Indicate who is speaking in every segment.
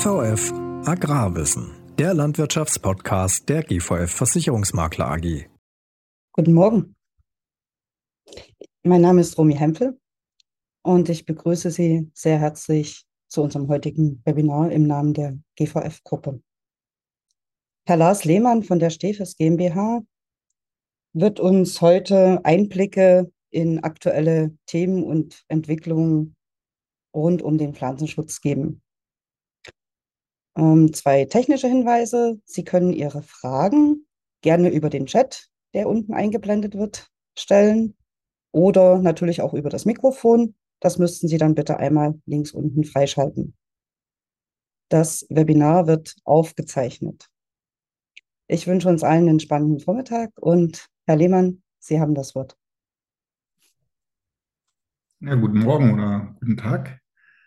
Speaker 1: GVF Agrarwissen, der Landwirtschaftspodcast der GVF Versicherungsmakler AG.
Speaker 2: Guten Morgen, mein Name ist Romy Hempel und ich begrüße Sie sehr herzlich zu unserem heutigen Webinar im Namen der GVF-Gruppe. Herr Lars Lehmann von der Stefes GmbH wird uns heute Einblicke in aktuelle Themen und Entwicklungen rund um den Pflanzenschutz geben. Zwei technische Hinweise. Sie können Ihre Fragen gerne über den Chat, der unten eingeblendet wird, stellen oder natürlich auch über das Mikrofon. Das müssten Sie dann bitte einmal links unten freischalten. Das Webinar wird aufgezeichnet. Ich wünsche uns allen einen spannenden Vormittag und Herr Lehmann, Sie haben das Wort.
Speaker 3: Ja, guten Morgen oder guten Tag.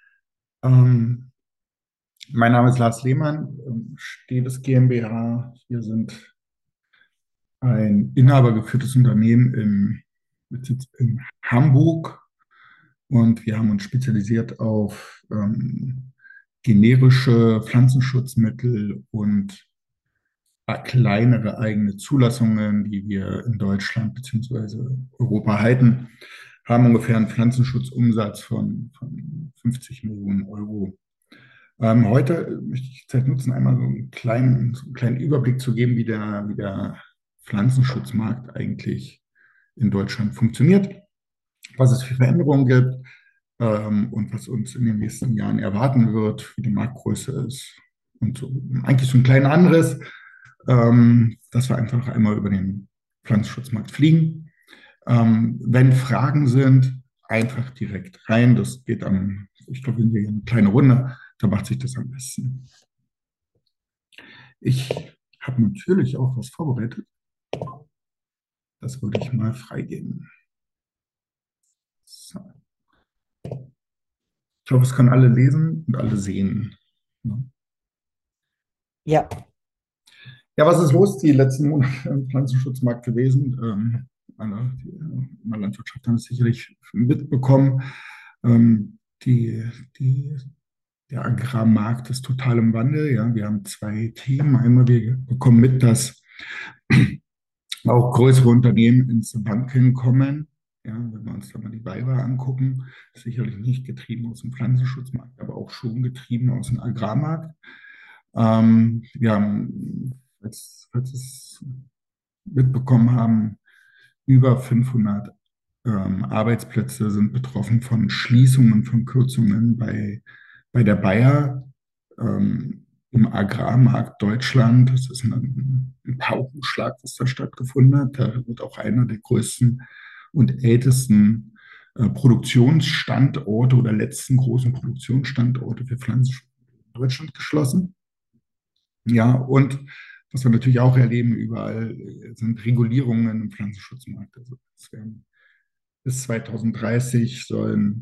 Speaker 3: Mein Name ist Lars Lehmann, Stefes GmbH. Wir sind ein inhabergeführtes Unternehmen mit Sitz in Hamburg und wir haben uns spezialisiert auf generische Pflanzenschutzmittel und kleinere eigene Zulassungen, die wir in Deutschland bzw. Europa halten, haben ungefähr einen Pflanzenschutzumsatz von 50 Millionen Euro. Heute möchte ich die Zeit nutzen, einmal so einen kleinen Überblick zu geben, wie der Pflanzenschutzmarkt eigentlich in Deutschland funktioniert, was es für Veränderungen gibt und was uns in den nächsten Jahren erwarten wird, wie die Marktgröße ist und so. Eigentlich so ein kleiner Anriss, dass wir einfach einmal über den Pflanzenschutzmarkt fliegen. Wenn Fragen sind, einfach direkt rein. Das geht ich glaube, wir hier eine kleine Runde, da macht sich das am besten. Ich habe natürlich auch was vorbereitet. Das würde ich mal freigeben. So. Ich hoffe, es können alle lesen und alle sehen.
Speaker 2: Ja.
Speaker 3: Ja, was ist los die letzten Monate im Pflanzenschutzmarkt gewesen? Alle, die in der Landwirtschaft haben es sicherlich mitbekommen. Der Agrarmarkt ist total im Wandel. Ja. Wir haben zwei Themen. Einmal, wir bekommen mit, dass auch größere Unternehmen ins Wankeln kommen. Ja, wenn wir uns da mal die BayWa angucken, sicherlich nicht getrieben aus dem Pflanzenschutzmarkt, aber auch schon getrieben aus dem Agrarmarkt. Wir haben, falls Sie es mitbekommen haben, über 500 Arbeitsplätze sind betroffen von Schließungen, von Kürzungen bei der Bayer im Agrarmarkt Deutschland. Das ist ein Paukenschlag, was da stattgefunden hat. Da wird auch einer der größten und ältesten Produktionsstandorte oder letzten großen Produktionsstandorte für Pflanzenschutz in Deutschland geschlossen. Ja, und was wir natürlich auch erleben, überall sind Regulierungen im Pflanzenschutzmarkt. Also es werden bis 2030 soll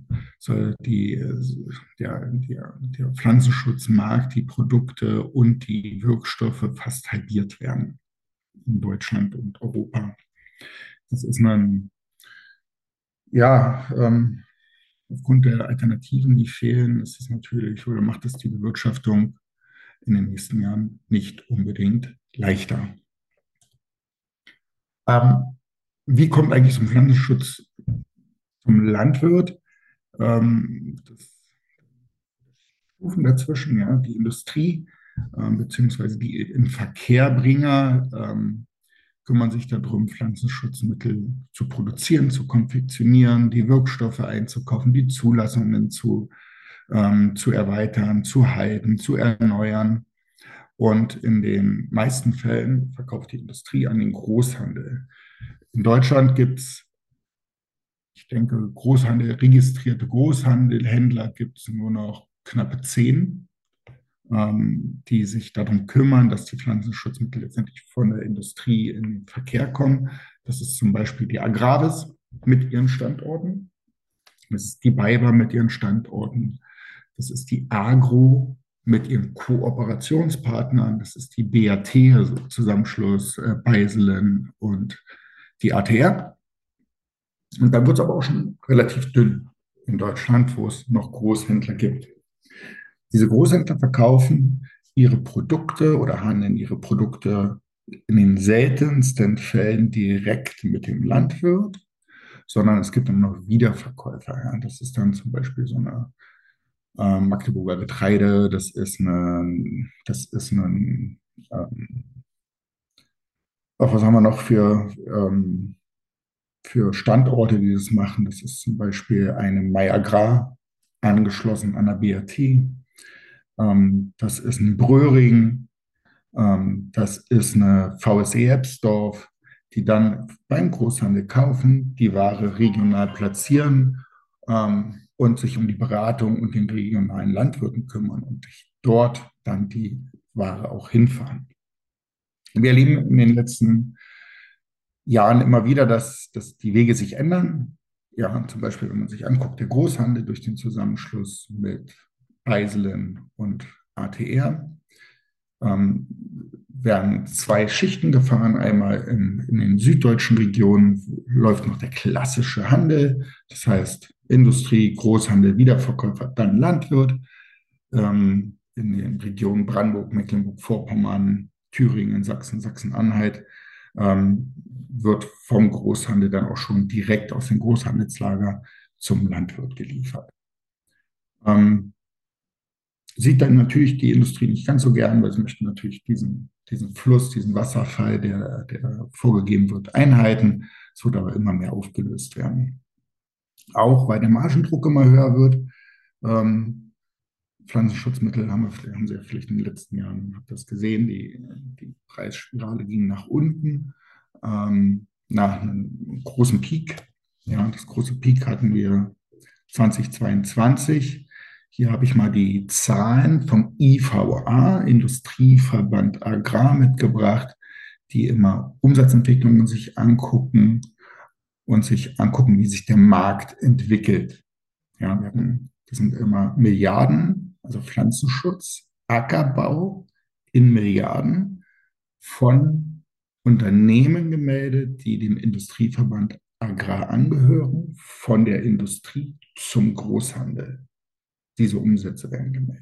Speaker 3: der Pflanzenschutzmarkt, die Produkte und die Wirkstoffe fast halbiert werden in Deutschland und Europa. Das ist aufgrund der Alternativen, die fehlen, ist es natürlich oder macht es die Bewirtschaftung in den nächsten Jahren nicht unbedingt leichter. Wie kommt eigentlich zum Pflanzenschutz zum Landwirt? Das Stufen dazwischen, ja, die Industrie beziehungsweise die Inverkehrbringer kümmern sich darum, Pflanzenschutzmittel zu produzieren, zu konfektionieren, die Wirkstoffe einzukaufen, die Zulassungen zu erweitern, zu halten, zu erneuern. Und in den meisten Fällen verkauft die Industrie an den Großhandel. In Deutschland gibt es, ich denke, registrierte Großhandelhändler gibt es nur noch knappe 10, die sich darum kümmern, dass die Pflanzenschutzmittel letztendlich von der Industrie in den Verkehr kommen. Das ist zum Beispiel die Agravis mit ihren Standorten. Das ist die BayWa mit ihren Standorten. Das ist die Agro mit ihren Kooperationspartnern. Das ist die BAT, also Zusammenschluss Beiselen und die ATR. Und dann wird es aber auch schon relativ dünn in Deutschland, wo es noch Großhändler gibt. Diese Großhändler verkaufen ihre Produkte oder handeln ihre Produkte in den seltensten Fällen direkt mit dem Landwirt, sondern es gibt dann noch Wiederverkäufer. Ja. Das ist dann zum Beispiel so eine Magdeburger Getreide, was haben wir noch für Standorte, die das machen. Das ist zum Beispiel eine Mai Agrar, angeschlossen an der BAT. Das ist ein Bröhring, das ist eine VSE Ebsdorf, die dann beim Großhandel kaufen, die Ware regional platzieren und sich um die Beratung und den regionalen Landwirten kümmern und sich dort dann die Ware auch hinfahren. Wir erleben in den letzten Jahren immer wieder, dass die Wege sich ändern. Ja, zum Beispiel, wenn man sich anguckt, der Großhandel durch den Zusammenschluss mit Eiselin und ATR, werden zwei Schichten gefahren. Einmal in den süddeutschen Regionen läuft noch der klassische Handel, das heißt Industrie, Großhandel, Wiederverkäufer, dann Landwirt. In den Regionen Brandenburg, Mecklenburg-Vorpommern, Thüringen, Sachsen, Sachsen-Anhalt wird vom Großhandel dann auch schon direkt aus dem Großhandelslager zum Landwirt geliefert. Sieht dann natürlich die Industrie nicht ganz so gern, weil sie möchten natürlich diesen Fluss, diesen Wasserfall, der vorgegeben wird, einhalten. Es wird aber immer mehr aufgelöst werden. Auch weil der Margendruck immer höher wird. Pflanzenschutzmittel haben Sie ja vielleicht in den letzten Jahren das gesehen, die Preisspirale ging nach unten, nach einem großen Peak. Ja, das große Peak hatten wir 2022. Hier habe ich mal die Zahlen vom IVA, Industrieverband Agrar, mitgebracht, die immer Umsatzentwicklungen sich angucken und sich angucken, wie sich der Markt entwickelt. Ja, das sind immer Milliarden, also Pflanzenschutz, Ackerbau in Milliarden von Unternehmen gemeldet, die dem Industrieverband Agrar angehören, von der Industrie zum Großhandel. Diese Umsätze werden gemeldet.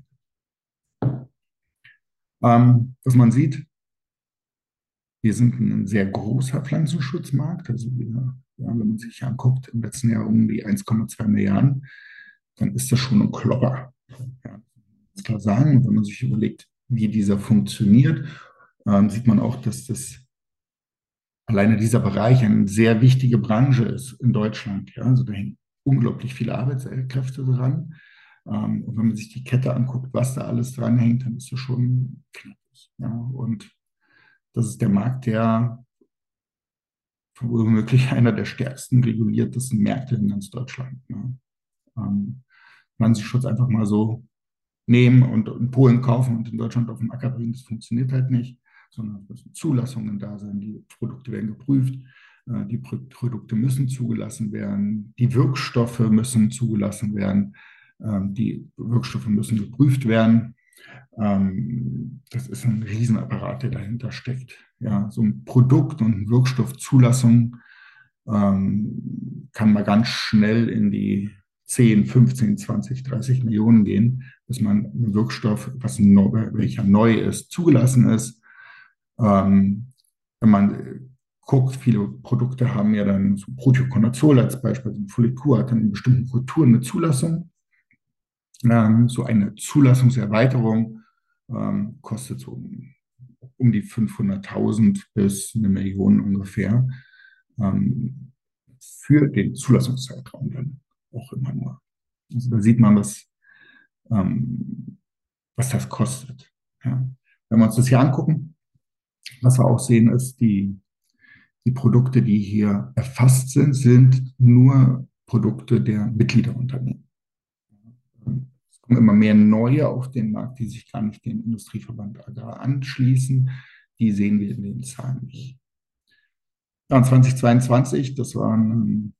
Speaker 3: Was man sieht, wir sind ein sehr großer Pflanzenschutzmarkt. Also wenn man sich anguckt, im letzten Jahr um die 1,2 Milliarden, dann ist das schon ein Klopper. Ja, das klar sagen. Und wenn man sich überlegt, wie dieser funktioniert, sieht man auch, dass alleine dieser Bereich eine sehr wichtige Branche ist in Deutschland. Ja, also da hängen unglaublich viele Arbeitskräfte dran. Und wenn man sich die Kette anguckt, was da alles dranhängt, dann ist das schon knapp. Ja, und das ist der Markt, der womöglich einer der stärksten reguliertesten Märkte in ganz Deutschland. Ne? Pflanzenschutz einfach mal so nehmen und in Polen kaufen und in Deutschland auf den Acker bringen, das funktioniert halt nicht, sondern es müssen Zulassungen da sein, die Produkte werden geprüft, die Produkte müssen zugelassen werden, die Wirkstoffe müssen zugelassen werden, die Wirkstoffe müssen geprüft werden. Das ist ein Riesenapparat, der dahinter steckt. Ja, so ein Produkt- und Wirkstoffzulassung kann mal ganz schnell in die 10, 15, 20, 30 Millionen gehen, bis man einen Wirkstoff, welcher neu ist, zugelassen ist. Wenn man guckt, viele Produkte haben ja dann so Prothioconazol als Beispiel, also Folicur hat dann in bestimmten Kulturen eine Zulassung. So eine Zulassungserweiterung kostet so um die 500.000 bis 1 Million ungefähr für den Zulassungszeitraum dann auch immer nur. Also da sieht man, was das kostet. Ja. Wenn wir uns das hier angucken, was wir auch sehen, ist, die Produkte, die hier erfasst sind nur Produkte der Mitgliederunternehmen. Es kommen immer mehr neue auf den Markt, die sich gar nicht dem Industrieverband Agrar anschließen. Die sehen wir in den Zahlen nicht. Ja, und 2022, das war ein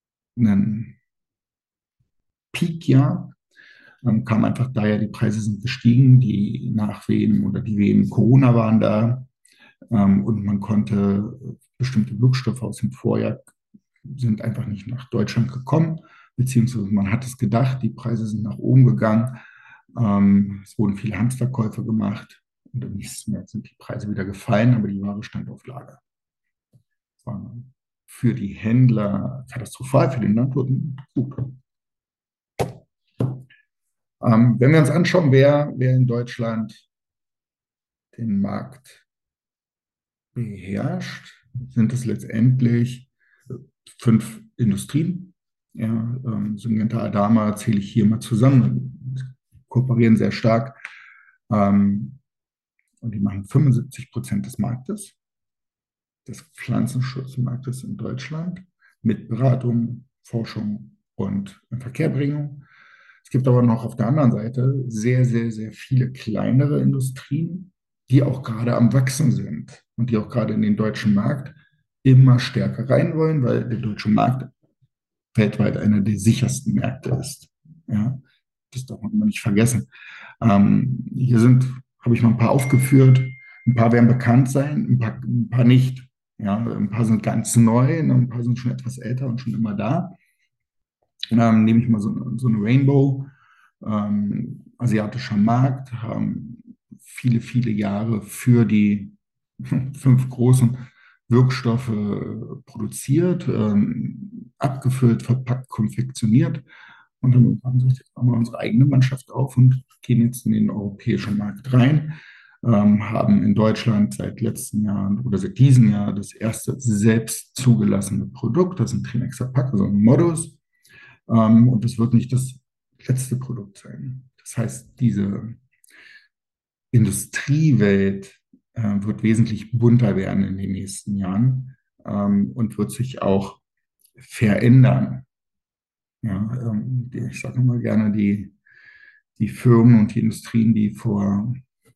Speaker 3: Peak-Jahr, kam einfach daher, die Preise sind gestiegen, die Nachwehen oder die Wehen Corona waren da und man konnte bestimmte Wirkstoffe aus dem Vorjahr sind einfach nicht nach Deutschland gekommen, beziehungsweise man hat es gedacht, die Preise sind nach oben gegangen. Es wurden viele Hamsterkäufe gemacht und im nächsten Jahr sind die Preise wieder gefallen, aber die Ware stand auf Lager. Das war für die Händler katastrophal, für den Landwirt gut. Wenn wir uns anschauen, wer in Deutschland den Markt beherrscht, sind es letztendlich 5 Industrien. Ja, Syngenta, Adama zähle ich hier mal zusammen, kooperieren sehr stark. Und die machen 75% des Marktes, des Pflanzenschutzmarktes in Deutschland, mit Beratung, Forschung und Inverkehrbringung. Es gibt aber noch auf der anderen Seite sehr, sehr, sehr viele kleinere Industrien, die auch gerade am Wachsen sind und die auch gerade in den deutschen Markt immer stärker rein wollen, weil der deutsche Markt weltweit einer der sichersten Märkte ist. Ja, das darf man immer nicht vergessen. Hier habe ich mal ein paar aufgeführt. Ein paar werden bekannt sein, ein paar nicht. Ja, ein paar sind ganz neu, ein paar sind schon etwas älter und schon immer da. Nehme ich mal so eine Rainbow, asiatischer Markt, haben viele, viele Jahre für die 5 großen Wirkstoffe produziert, abgefüllt, verpackt, konfektioniert. Und dann haben wir unsere eigene Mannschaft auf und gehen jetzt in den europäischen Markt rein. Haben in Deutschland seit letzten Jahren oder seit diesem Jahr das erste selbst zugelassene Produkt, das ist ein Trinexapac, also ein Modus. Und das wird nicht das letzte Produkt sein. Das heißt, diese Industriewelt wird wesentlich bunter werden in den nächsten Jahren und wird sich auch verändern. Ja, ich sage immer gerne, die Firmen und die Industrien, die vor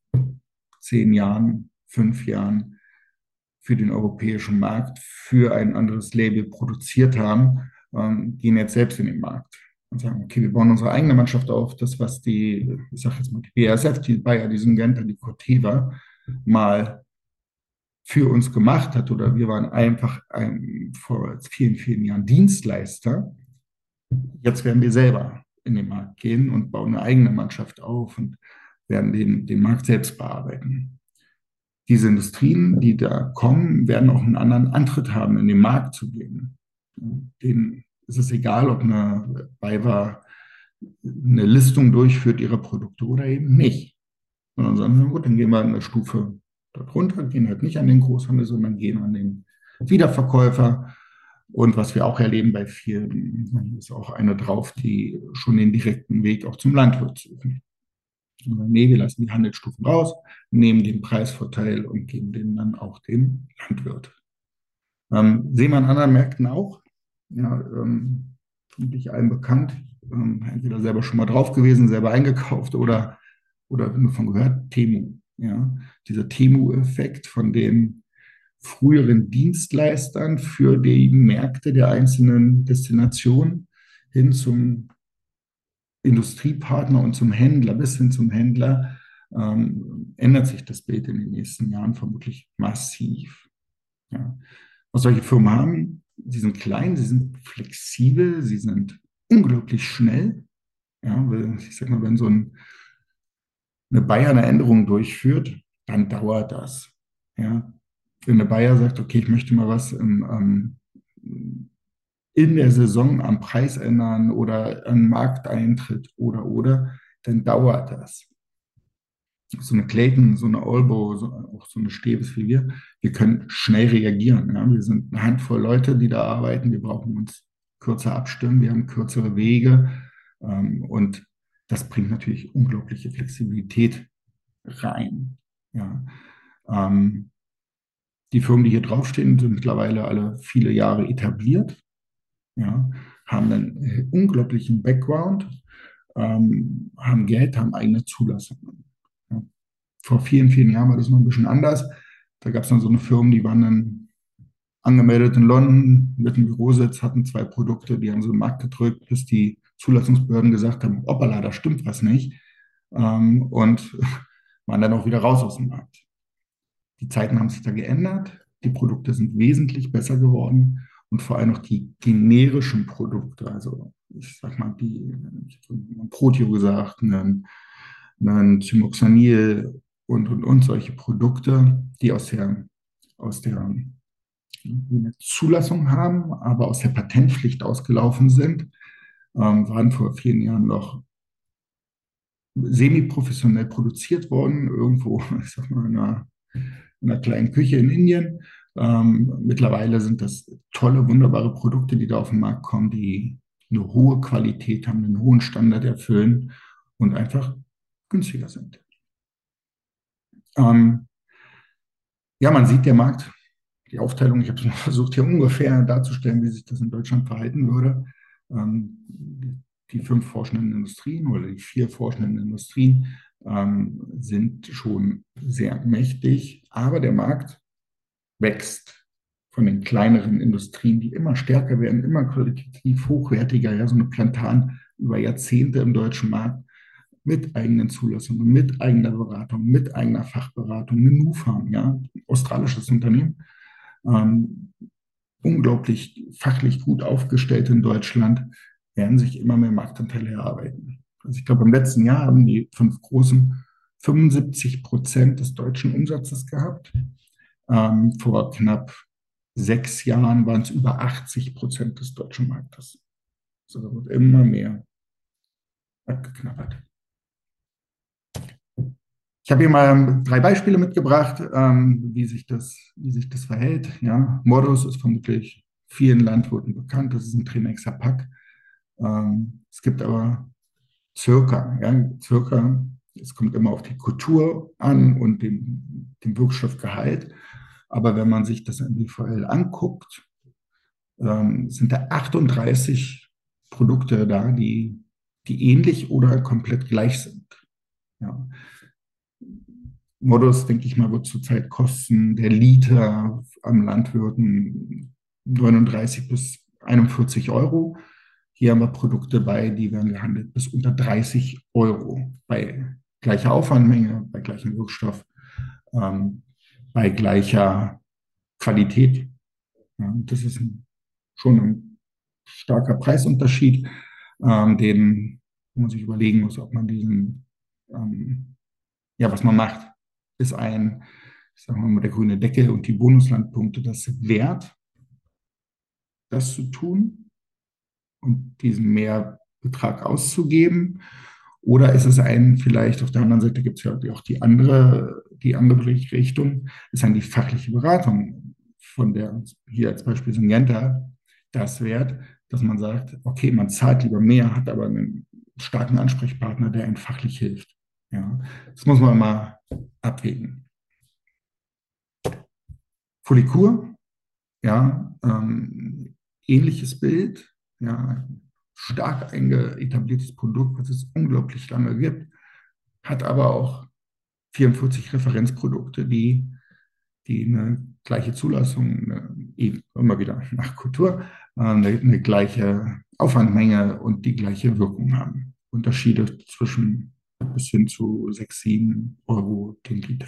Speaker 3: 10 Jahren, 5 Jahren für den europäischen Markt für ein anderes Label produziert haben, gehen jetzt selbst in den Markt und sagen, okay, wir bauen unsere eigene Mannschaft auf, das, was ich sage jetzt mal, die BASF, die Bayer, die Syngenta, die Corteva mal für uns gemacht hat, oder wir waren einfach vor vielen, vielen Jahren Dienstleister. Jetzt werden wir selber in den Markt gehen und bauen eine eigene Mannschaft auf und werden den Markt selbst bearbeiten. Diese Industrien, die da kommen, werden auch einen anderen Antritt haben, in den Markt zu gehen. Denen ist es egal, ob eine BayWa eine Listung durchführt ihrer Produkte oder eben nicht. Sondern sagen, gut, dann gehen wir eine Stufe darunter, gehen halt nicht an den Großhandel, sondern gehen an den Wiederverkäufer. Und was wir auch erleben bei vielen, ist auch eine drauf, die schon den direkten Weg auch zum Landwirt suchen. Nee, wir lassen die Handelsstufen raus, nehmen den Preisvorteil und geben den dann auch dem Landwirt. Sehen wir an anderen Märkten auch. Ja, vermutlich allen bekannt. Entweder selber schon mal drauf gewesen, selber eingekauft oder nur von gehört, Temu. Ja, dieser Temu-Effekt von den früheren Dienstleistern für die Märkte der einzelnen Destinationen hin zum Industriepartner und zum Händler, bis hin zum Händler, ändert sich das Bild in den nächsten Jahren vermutlich massiv. Ja. Was solche Firmen haben, sie sind klein, sie sind flexibel, sie sind unglaublich schnell. Ja, ich sag mal, wenn so eine Bayer eine Änderung durchführt, dann dauert das. Ja. Wenn eine Bayer sagt, okay, ich möchte mal was in der Saison am Preis ändern oder am Markteintritt oder, dann dauert das. So eine Clayton, so eine Olbo, auch so eine Stebes wie wir können schnell reagieren. Ja? Wir sind eine Handvoll Leute, die da arbeiten. Wir brauchen uns kürzer abstimmen, wir haben kürzere Wege und das bringt natürlich unglaubliche Flexibilität rein. Ja? Die Firmen, die hier draufstehen, sind mittlerweile alle viele Jahre etabliert. Ja, haben einen unglaublichen Background, haben Geld, haben eigene Zulassungen. Ja. Vor vielen, vielen Jahren war das noch ein bisschen anders. Da gab es dann so eine Firma, die waren dann angemeldet in London mit einem Bürositz, hatten 2 Produkte, die haben sie im Markt gedrückt, bis die Zulassungsbehörden gesagt haben, hoppala, da stimmt was nicht. Und waren dann auch wieder raus aus dem Markt. Die Zeiten haben sich da geändert, die Produkte sind wesentlich besser geworden. Und vor allem auch die generischen Produkte, also ich sag mal, ich habe Protio gesagt, dann Thymoxanil und solche Produkte, die aus der die eine Zulassung haben, aber aus der Patentpflicht ausgelaufen sind, waren vor vielen Jahren noch semi-professionell produziert worden, irgendwo, ich sag mal, in einer kleinen Küche in Indien. Mittlerweile sind das tolle, wunderbare Produkte, die da auf den Markt kommen, die eine hohe Qualität haben, einen hohen Standard erfüllen und einfach günstiger sind. Ja, man sieht der Markt, die Aufteilung, ich habe es mal versucht, hier ungefähr darzustellen, wie sich das in Deutschland verhalten würde. Die 5 forschenden Industrien oder die 4 forschenden Industrien sind schon sehr mächtig, aber der Markt wächst von den kleineren Industrien, die immer stärker werden, immer qualitativ hochwertiger. Ja, so eine Plantan über Jahrzehnte im deutschen Markt mit eigenen Zulassungen, mit eigener Beratung, mit eigener Fachberatung, eine Nufarm, ja, ein australisches Unternehmen, unglaublich fachlich gut aufgestellt in Deutschland, werden sich immer mehr Marktanteile erarbeiten. Also ich glaube, im letzten Jahr haben die 5 Großen 75% des deutschen Umsatzes gehabt. Vor knapp 6 Jahren waren es über 80% des deutschen Marktes. Also da wird immer mehr abgeknabbert. Ich habe hier mal 3 Beispiele mitgebracht, wie sich das verhält. Ja, Modus ist vermutlich vielen Landwirten bekannt. Das ist ein Trimexer Pack. Es gibt aber Circa. Ja, Circa, es kommt immer auf die Kultur an und den Wirkstoffgehalt. Aber wenn man sich das in BVL anguckt, sind da 38 Produkte da, die ähnlich oder komplett gleich sind. Ja. Modus, denke ich mal, wird zurzeit kosten der Liter am Landwirten 39 bis 41 Euro. Hier haben wir Produkte bei, die werden gehandelt bis unter 30 Euro bei gleicher Aufwandmenge, bei gleichem Wirkstoff, bei gleicher Qualität. Ja, das ist schon ein starker Preisunterschied, den man sich überlegen muss, ob man diesen, ja, was man macht, ist ich sage mal, der grüne Deckel und die Bonuslandpunkte das wert, das zu tun und diesen Mehrbetrag auszugeben? Oder ist es vielleicht auf der anderen Seite gibt es ja auch die andere Richtung, ist dann die fachliche Beratung von der, hier als Beispiel Syngenta, das wert, dass man sagt, okay, man zahlt lieber mehr, hat aber einen starken Ansprechpartner, der einen fachlich hilft. Ja, das muss man mal abwägen. Folicur, ja, ähnliches Bild, ja, stark etabliertes Produkt, was es unglaublich lange gibt, hat aber auch 44 Referenzprodukte, die eine gleiche Zulassung, immer wieder nach Kultur, eine gleiche Aufwandmenge und die gleiche Wirkung haben. Unterschiede zwischen bis hin zu 6, 7 Euro den Liter.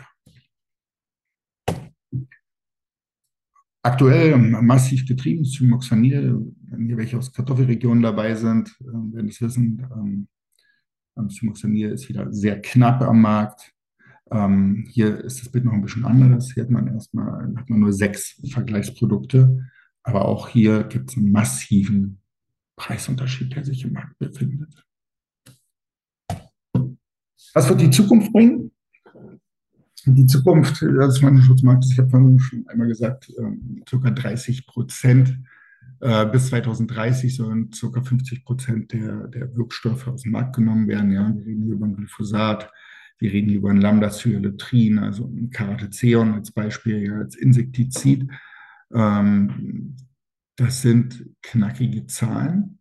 Speaker 3: Aktuell massiv getrieben ist Thymoxanil. Wenn hier welche aus Kartoffelregionen dabei sind, werden es wissen. Thymoxanil ist wieder sehr knapp am Markt. Hier ist das Bild noch ein bisschen anders. Hier hat man nur 6 Vergleichsprodukte. Aber auch hier gibt es einen massiven Preisunterschied, der sich im Markt befindet. Was wird die Zukunft bringen? Die Zukunft des Pflanzenschutzmarktes, ich habe vorhin schon einmal gesagt, ca. 30% bis 2030 sollen ca. 50% der Wirkstoffe aus dem Markt genommen werden. Ja, wir reden hier über ein Glyphosat, wir reden hier über ein Lambda-Cyhalothrin, also ein Caratezeon als Beispiel, ja, als Insektizid. Das sind knackige Zahlen.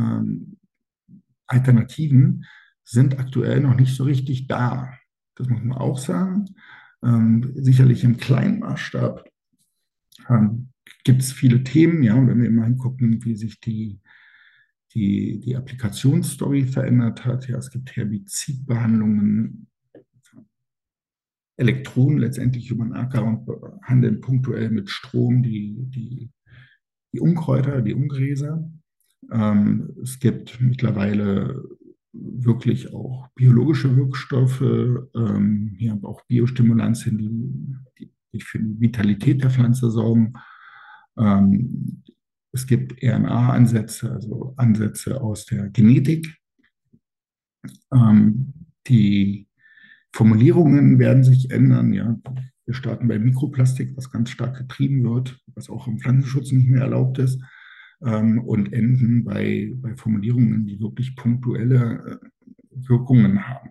Speaker 3: Alternativen sind aktuell noch nicht so richtig da. Das muss man auch sagen. Sicherlich im kleinen Maßstab gibt es viele Themen, ja, und wenn wir mal hingucken, wie sich die Applikationsstory verändert hat, ja, es gibt Herbizidbehandlungen, Elektronen letztendlich über den Acker und handeln punktuell mit Strom die Unkräuter, die Ungräser. Es gibt mittlerweile wirklich auch biologische Wirkstoffe, hier aber auch Biostimulantien, die für die Vitalität der Pflanze sorgen. Es gibt RNA-Ansätze, also Ansätze aus der Genetik. Die Formulierungen werden sich ändern. Ja. Wir starten bei Mikroplastik, was ganz stark getrieben wird, was auch im Pflanzenschutz nicht mehr erlaubt ist, und enden bei Formulierungen, die wirklich punktuelle Wirkungen haben.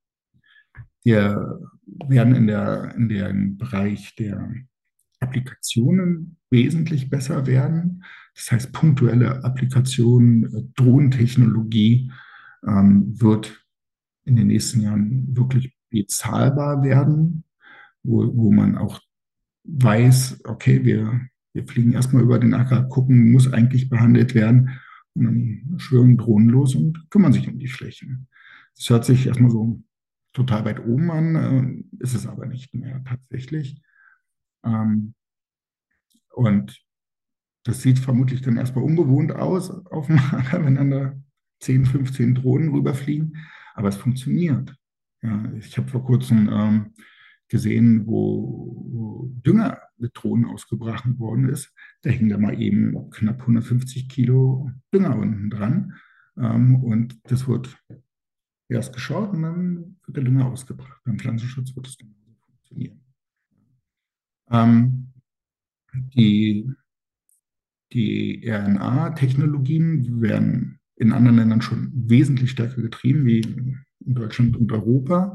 Speaker 3: Wir werden in dem Bereich der Applikationen wesentlich besser werden. Das heißt, punktuelle Applikationen, Drohnentechnologie wird in den nächsten Jahren wirklich bezahlbar werden, wo man auch weiß, okay, wir fliegen erstmal über den Acker, gucken, muss eigentlich behandelt werden, und dann schwirren Drohnen los und kümmern sich um die Flächen. Das hört sich erstmal so total weit oben an, ist es aber nicht mehr tatsächlich. Und das sieht vermutlich dann erstmal ungewohnt aus auf dem Acker, wenn dann da 10, 15 Drohnen rüberfliegen, aber es funktioniert. Ja, ich habe vor kurzem gesehen, wo Dünger mit Drohnen ausgebracht worden ist. Da hing da mal eben knapp 150 Kilo Dünger unten dran. Und das wird erst geschaut und dann wird der Dünger ausgebracht. Beim Pflanzenschutz wird es genauso funktionieren. Die RNA-Technologien werden in anderen Ländern schon wesentlich stärker getrieben, wie in Deutschland und Europa.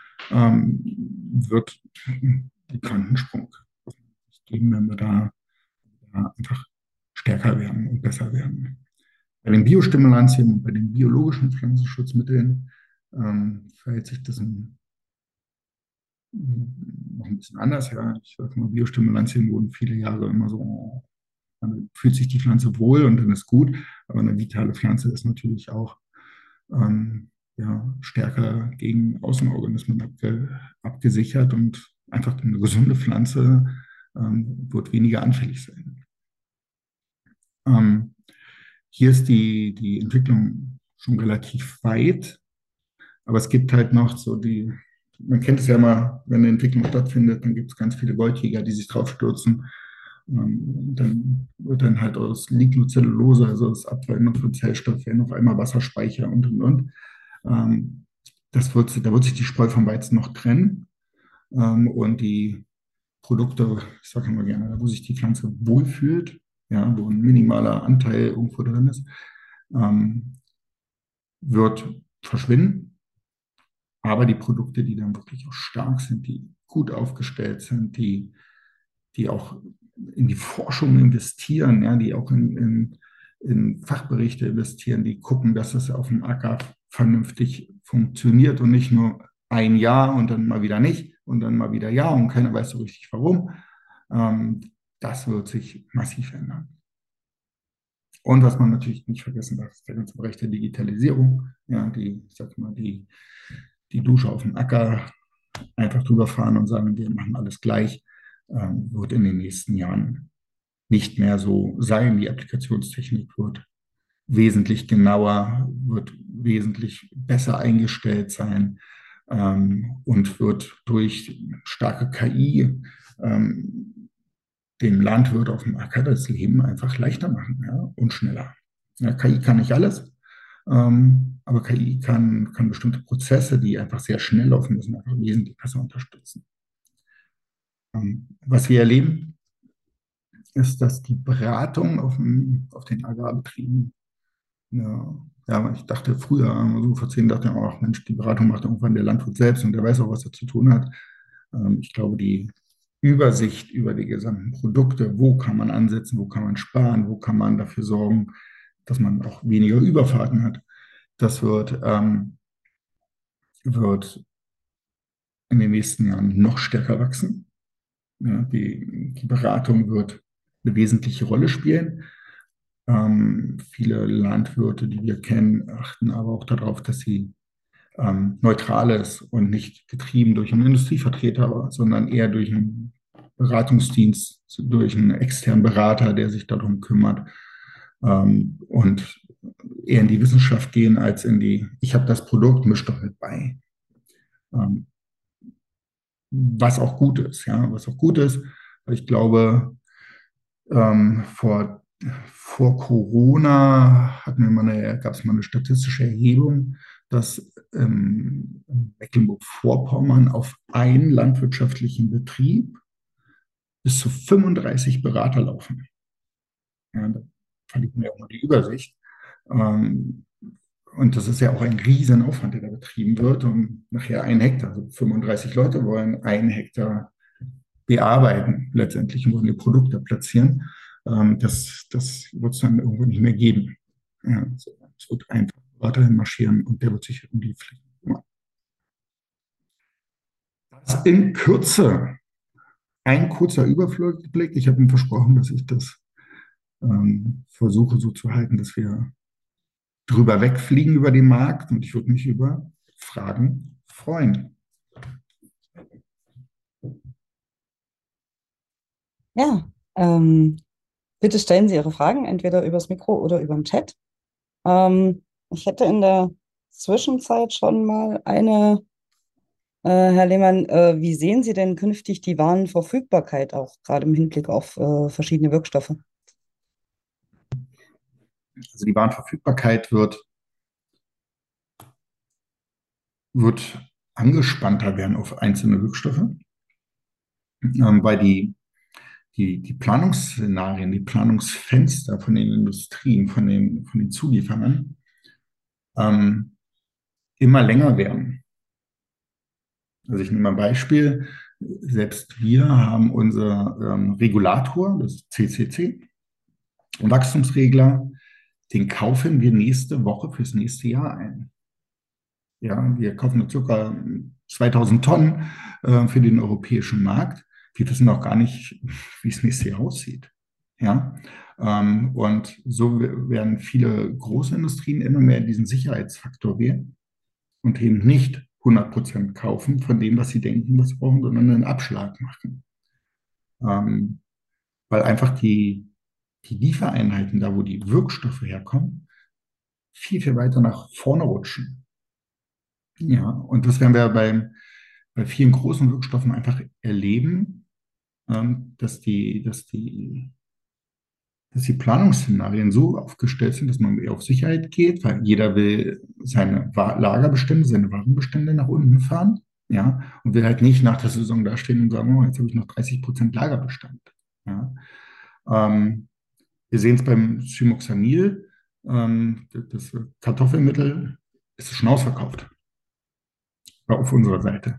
Speaker 3: Wird einen Quantensprung geben, wenn wir da einfach stärker werden und besser werden. Bei den Biostimulantien und bei den biologischen Pflanzenschutzmitteln verhält sich das noch ein bisschen anders. Ja. Ich sage mal, Biostimulantien wurden viele Jahre immer so, dann fühlt sich die Pflanze wohl und dann ist gut, aber eine vitale Pflanze ist natürlich auch stärker gegen Außenorganismen abgesichert, und einfach eine gesunde Pflanze wird weniger anfällig sein. Hier ist die Entwicklung schon relativ weit, aber es gibt halt noch so man kennt es ja mal, wenn eine Entwicklung stattfindet, dann gibt es ganz viele Goldjäger, die sich draufstürzen. Dann wird dann halt aus Lignocellulose, also das Abfallen von Zellstoffen, auf einmal Wasserspeicher und. Da wird sich die Spreu vom Weizen noch trennen. Und die Produkte, ich sage immer gerne, wo sich die Pflanze wohlfühlt, ja, wo ein minimaler Anteil irgendwo drin ist, wird verschwinden. Aber die Produkte, die dann wirklich auch stark sind, die gut aufgestellt sind, die auch in die Forschung investieren, ja, die auch in Fachberichte investieren, die gucken, dass es auf dem Acker vernünftig funktioniert und nicht nur ein Jahr und dann mal wieder nicht und dann mal wieder ja und keiner weiß so richtig warum. Das wird sich massiv ändern. Und was man natürlich nicht vergessen darf, ist der ganze Bereich der Digitalisierung. Ja, die Dusche auf dem Acker einfach drüber fahren und sagen, wir machen alles gleich, wird in den nächsten Jahren nicht mehr so sein. Die Applikationstechnik wird wesentlich genauer, wird wesentlich besser eingestellt sein, und wird durch starke KI dem Landwirt auf dem Acker das Leben einfach leichter machen, ja, und schneller. Ja, KI kann nicht alles, aber KI kann bestimmte Prozesse, die einfach sehr schnell laufen müssen, einfach wesentlich besser unterstützen. Was wir erleben, ist, dass die Beratung auf den Agrarbetrieben, ja, ich dachte früher, so vor 10 dachte ich, ach Mensch, die Beratung macht irgendwann der Landwirt selbst und der weiß auch, was er zu tun hat. Ich glaube, die Übersicht über die gesamten Produkte, wo kann man ansetzen, wo kann man sparen, wo kann man dafür sorgen, dass man auch weniger Überfahrten hat, das wird in den nächsten Jahren noch stärker wachsen. Ja, die Beratung wird eine wesentliche Rolle spielen. Viele Landwirte, die wir kennen, achten aber auch darauf, dass sie neutral ist und nicht getrieben durch einen Industrievertreter, sondern eher durch einen Beratungsdienst, durch einen externen Berater, der sich darum kümmert, und eher in die Wissenschaft gehen als ich habe das Produkt, misch doch mit bei. Ähm, was auch gut ist, ja, was auch gut ist, weil ich glaube, ähm, vor, vor Corona gab es mal eine statistische Erhebung, dass in Mecklenburg-Vorpommern auf einen landwirtschaftlichen Betrieb bis zu 35 Berater laufen. Ja, da verliert man ja auch mal die Übersicht. Ähm, und das ist ja auch ein Riesenaufwand, der da betrieben wird, um nachher 1 Hektar, also 35 Leute wollen 1 Hektar bearbeiten letztendlich und wollen ihr Produkt da platzieren. Das wird es dann irgendwo nicht mehr geben. Ja, so, es wird einfach weiterhin marschieren und der wird sich um die Pflichten kümmern. Das in Kürze. Ein kurzer Überblick. Ich habe Ihnen versprochen, dass ich das versuche so zu halten, dass wir drüber wegfliegen über den Markt und ich würde mich über Fragen freuen.
Speaker 2: Ja, bitte stellen Sie Ihre Fragen entweder übers Mikro oder über den Chat. Ich hätte in der Zwischenzeit schon mal Herr Lehmann, wie sehen Sie denn künftig die Warenverfügbarkeit auch gerade im Hinblick auf verschiedene Wirkstoffe?
Speaker 3: Also die Warenverfügbarkeit wird angespannter werden auf einzelne Wirkstoffe, weil die Planungsszenarien, die Planungsfenster von den Industrien, von den Zulieferern immer länger werden. Also ich nehme mal ein Beispiel. Selbst wir haben unser Regulator, das CCC, Wachstumsregler, den kaufen wir nächste Woche fürs nächste Jahr ein. Ja, wir kaufen ca. 2000 Tonnen für den europäischen Markt. Wir wissen noch gar nicht, wie es nächstes Jahr aussieht. Ja, und so werden viele große Industrien immer mehr diesen Sicherheitsfaktor wählen und eben nicht 100% kaufen von dem, was sie denken, was sie brauchen, sondern einen Abschlag machen. Weil einfach die Liefereinheiten, da wo die Wirkstoffe herkommen, viel, viel weiter nach vorne rutschen. Ja, und das werden wir bei vielen großen Wirkstoffen einfach erleben, dass die Planungsszenarien so aufgestellt sind, dass man eher auf Sicherheit geht, weil jeder will seine Lagerbestände, seine Warenbestände nach unten fahren, ja, und will halt nicht nach der Saison dastehen und sagen, oh, jetzt habe ich noch 30% Lagerbestand. Ja. Wir sehen es beim Thymoxamil, das Kartoffelmittel ist schon ausverkauft auf unserer Seite.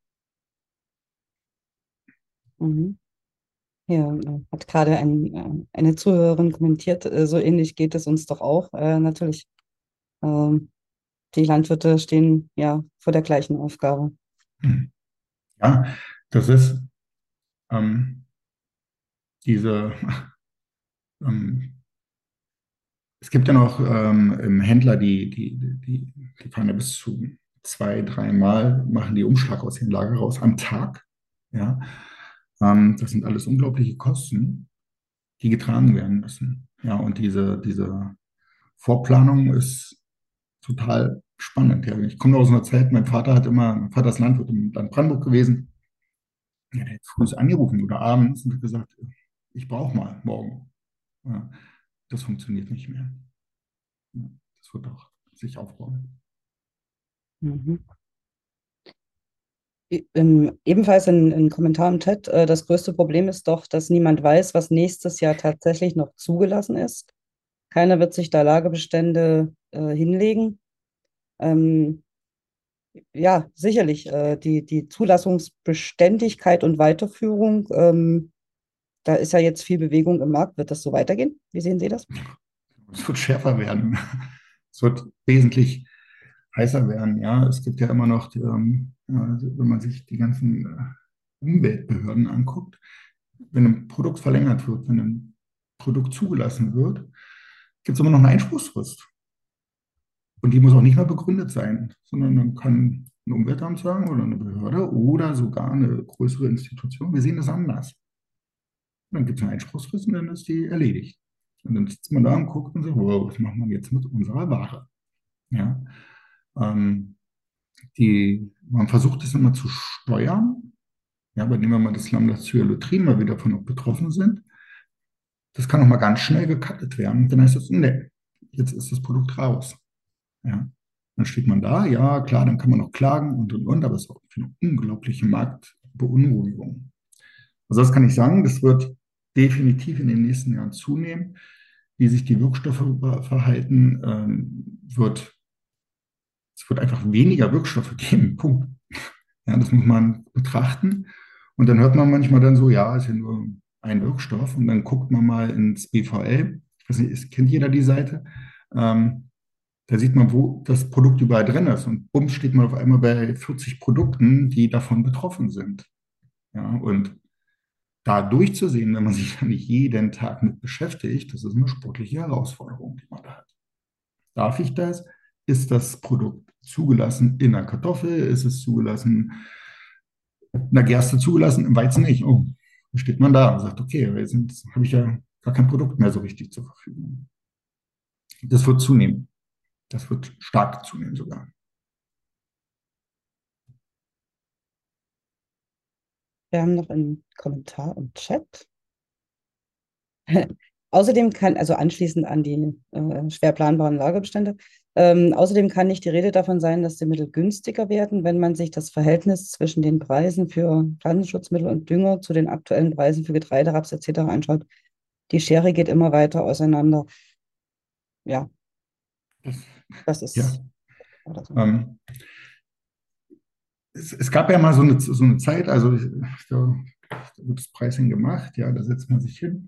Speaker 2: Mhm. Hier hat gerade eine Zuhörerin kommentiert, so ähnlich geht es uns doch auch. Natürlich, ähm, die Landwirte stehen ja vor der gleichen Aufgabe.
Speaker 3: Ja, das ist ähm, diese, ähm, es gibt ja noch Händler, die fahren ja bis zu 2, 3 Mal, machen die Umschlag aus dem Lager raus am Tag. Ja, das sind alles unglaubliche Kosten, die getragen werden müssen. Ja, und diese Vorplanung ist total spannend. Ja. Ich komme aus einer Zeit, mein Vater ist Landwirt im Land Brandenburg gewesen. Ja, der hat früh angerufen oder abends und hat gesagt, ich brauche mal morgen. Ja, das funktioniert nicht mehr. Ja, das wird auch sich aufbauen.
Speaker 2: Mhm. Ebenfalls in Kommentar im Chat, das größte Problem ist doch, dass niemand weiß, was nächstes Jahr tatsächlich noch zugelassen ist. Keiner wird sich da Lagerbestände hinlegen. Ähm, ja, sicherlich, die Zulassungsbeständigkeit und Weiterführung, da ist ja jetzt viel Bewegung im Markt. Wird das so weitergehen? Wie sehen Sie das?
Speaker 3: Es wird schärfer werden. Es wird wesentlich heißer werden. Ja, es gibt ja immer noch, ja, also wenn man sich die ganzen Umweltbehörden anguckt, wenn ein Produkt verlängert wird, wenn ein Produkt zugelassen wird, gibt es immer noch eine Einspruchsfrist. Und die muss auch nicht mehr begründet sein, sondern dann kann ein Umweltamt sagen oder eine Behörde oder sogar eine größere Institution, wir sehen das anders. Dann gibt es eine Einspruchsfrist und dann ist die erledigt. Und dann sitzt man da und guckt und sagt, wow, was macht man jetzt mit unserer Ware? Ja, ähm, man versucht es immer zu steuern. Ja, aber nehmen wir mal das Lambda-Cyhalothrin, weil wir davon auch betroffen sind. Das kann auch mal ganz schnell gecuttet werden. Und dann heißt es, nee, jetzt ist das Produkt raus. Ja. Dann steht man da, ja, klar, dann kann man auch klagen und, aber es ist auch eine unglaubliche Marktbeunruhigung. Also das kann ich sagen, das wird definitiv in den nächsten Jahren zunehmen. Wie sich die Wirkstoffe verhalten, es wird einfach weniger Wirkstoffe geben. Punkt. Ja, das muss man betrachten. Und dann hört man manchmal dann so, ja, ist ja nur ein Wirkstoff. Und dann guckt man mal ins BVL. Ich weiß nicht, kennt jeder die Seite? Da sieht man, wo das Produkt überall drin ist. Und bums steht man auf einmal bei 40 Produkten, die davon betroffen sind. Ja, und da durchzusehen, wenn man sich da nicht jeden Tag mit beschäftigt, das ist eine sportliche Herausforderung, die man da hat. Darf ich das? Ist das Produkt zugelassen in der Kartoffel? Ist es zugelassen in der Gerste zugelassen, im Weizen nicht? Oh, dann steht man da und sagt, okay, jetzt habe ich ja gar kein Produkt mehr so richtig zur Verfügung. Das wird zunehmen. Das wird stark zunehmen sogar.
Speaker 2: Wir haben noch einen Kommentar im Chat. Außerdem kann, also anschließend an die schwer planbaren Lagerbestände, außerdem kann nicht die Rede davon sein, dass die Mittel günstiger werden, wenn man sich das Verhältnis zwischen den Preisen für Pflanzenschutzmittel und Dünger zu den aktuellen Preisen für Getreide, Raps etc. anschaut. Die Schere geht immer weiter auseinander. Ja, das
Speaker 3: Ja.
Speaker 2: ist.
Speaker 3: Es gab ja mal so eine Zeit, also da wird das Pricing gemacht, ja, da setzt man sich hin.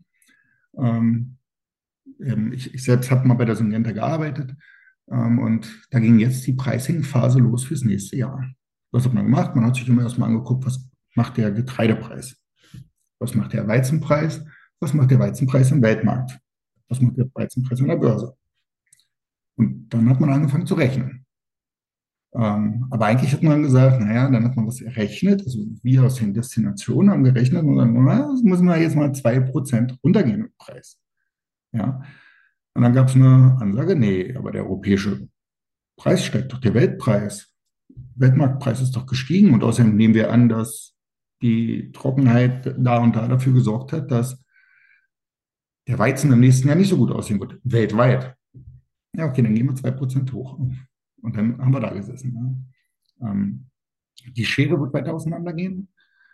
Speaker 3: Ich selbst habe mal bei der Syngenta gearbeitet und da ging jetzt die Pricing-Phase los fürs nächste Jahr. Was hat man gemacht? Man hat sich immer erstmal angeguckt, was macht der Getreidepreis? Was macht der Weizenpreis? Was macht der Weizenpreis im Weltmarkt? Was macht der Weizenpreis an der Börse? Und dann hat man angefangen zu rechnen. Aber eigentlich hat man gesagt, naja, dann hat man was errechnet, also wir aus den Destinationen haben gerechnet und dann, na, das müssen wir jetzt mal 2% runtergehen im Preis. Ja. Und dann gab es eine Ansage, nee, aber der europäische Preis steigt doch, der Weltpreis. Weltmarktpreis ist doch gestiegen und außerdem nehmen wir an, dass die Trockenheit da und da dafür gesorgt hat, dass der Weizen im nächsten Jahr nicht so gut aussehen wird, weltweit. Ja, okay, dann gehen wir 2% hoch. Und dann haben wir da gesessen. Ja. Die Schere wird weiter auseinandergehen.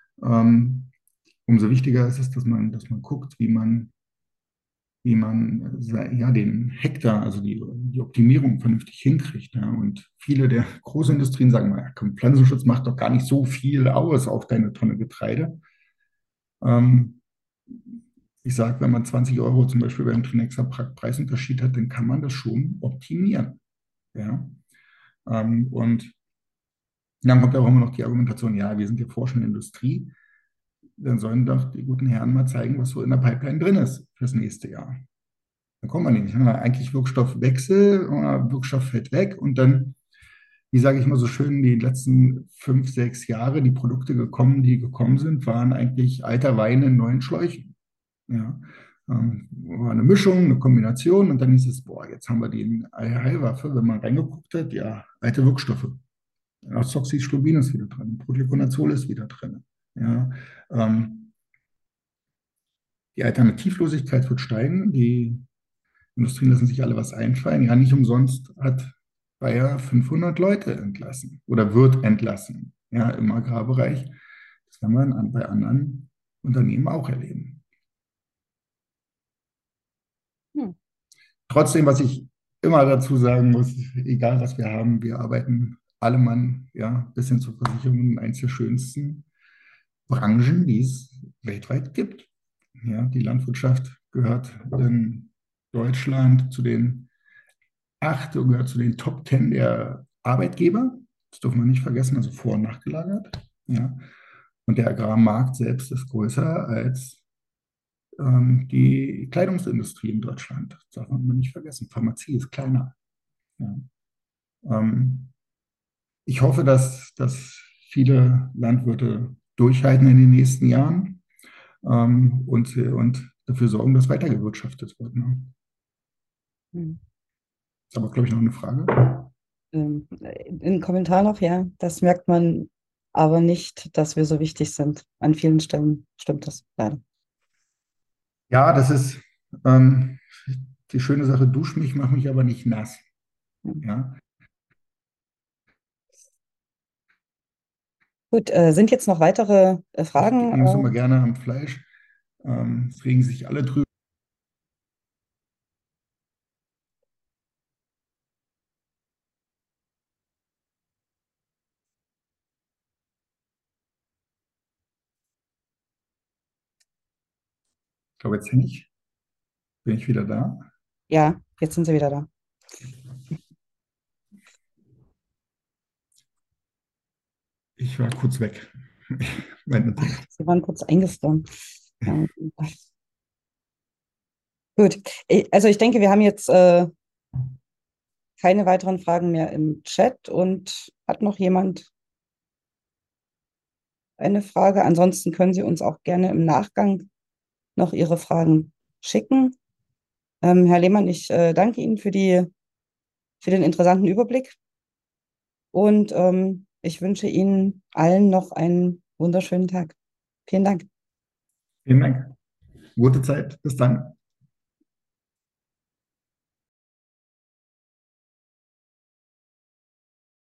Speaker 3: Umso wichtiger ist es, dass man guckt, wie man ja, den Hektar, also die Optimierung vernünftig hinkriegt. Ja. Und viele der Großindustrien sagen mal, ja, komm, Pflanzenschutz macht doch gar nicht so viel aus auf deine Tonne Getreide. Ich sage, wenn man 20 Euro zum Beispiel beim Trinexa Preisunterschied hat, dann kann man das schon optimieren. Ja. Und dann kommt auch immer noch die Argumentation, ja, wir sind ja forschende Industrie. Dann sollen doch die guten Herren mal zeigen, was so in der Pipeline drin ist fürs nächste Jahr. Dann kommt man nicht. Eigentlich Wirkstoffwechsel, Wirkstoff fällt weg und dann, wie sage ich mal so schön, die letzten 5, 6 Jahre, die Produkte die gekommen sind, waren eigentlich alter Wein in neuen Schläuchen. Ja. War eine Mischung, eine Kombination und dann hieß es, boah, jetzt haben wir die Heilwaffe, wenn man reingeguckt hat, ja, alte Wirkstoffe. Azoxystrobin ist wieder drin, Proteconazol ist wieder drin. Ja, die Alternativlosigkeit wird steigen, die Industrien lassen sich alle was einfallen. Ja, nicht umsonst hat Bayer 500 Leute entlassen oder wird entlassen, ja, im Agrarbereich. Das werden wir bei anderen Unternehmen auch erleben. Trotzdem, was ich immer dazu sagen muss, egal was wir haben, wir arbeiten alle Mann, ja, bis hin zur Versicherung in eines der schönsten Branchen, die es weltweit gibt. Ja, die Landwirtschaft gehört in Deutschland zu den 8, gehört zu den Top 10 der Arbeitgeber. Das dürfen wir nicht vergessen, also vor- und nachgelagert. Ja. Und der Agrarmarkt selbst ist größer als die Kleidungsindustrie in Deutschland. Das darf man nicht vergessen. Pharmazie ist kleiner. Ja. Ich hoffe, dass viele Landwirte durchhalten in den nächsten Jahren und dafür sorgen, dass weitergewirtschaftet wird. Ne?
Speaker 2: Hm.
Speaker 3: Ist aber, glaube ich, noch eine Frage.
Speaker 2: Ein Kommentar noch, ja. Das merkt man aber nicht, dass wir so wichtig sind. An vielen Stellen stimmt das leider.
Speaker 3: Ja, das ist ähm, die schöne Sache, dusch mich, mach mich aber nicht nass.
Speaker 2: Hm.
Speaker 3: Ja,
Speaker 2: Gut, sind jetzt noch weitere
Speaker 3: ich
Speaker 2: Fragen?
Speaker 3: nehme es immer gerne am Fleisch. Es regen sich alle drüber. Ich glaube, jetzt bin ich wieder da.
Speaker 2: Ja, jetzt sind Sie wieder da.
Speaker 3: Ich war kurz weg. Mein
Speaker 2: Ach,
Speaker 3: Internet.
Speaker 2: Sie waren kurz eingefroren. Ja. Gut, also ich denke, wir haben jetzt keine weiteren Fragen mehr im Chat. Und hat noch jemand eine Frage? Ansonsten können Sie uns auch gerne im Nachgang noch Ihre Fragen schicken. Herr Lehmann, ich danke Ihnen für den interessanten Überblick und ich wünsche Ihnen allen noch einen wunderschönen Tag. Vielen Dank.
Speaker 3: Vielen Dank. Gute Zeit. Bis dann.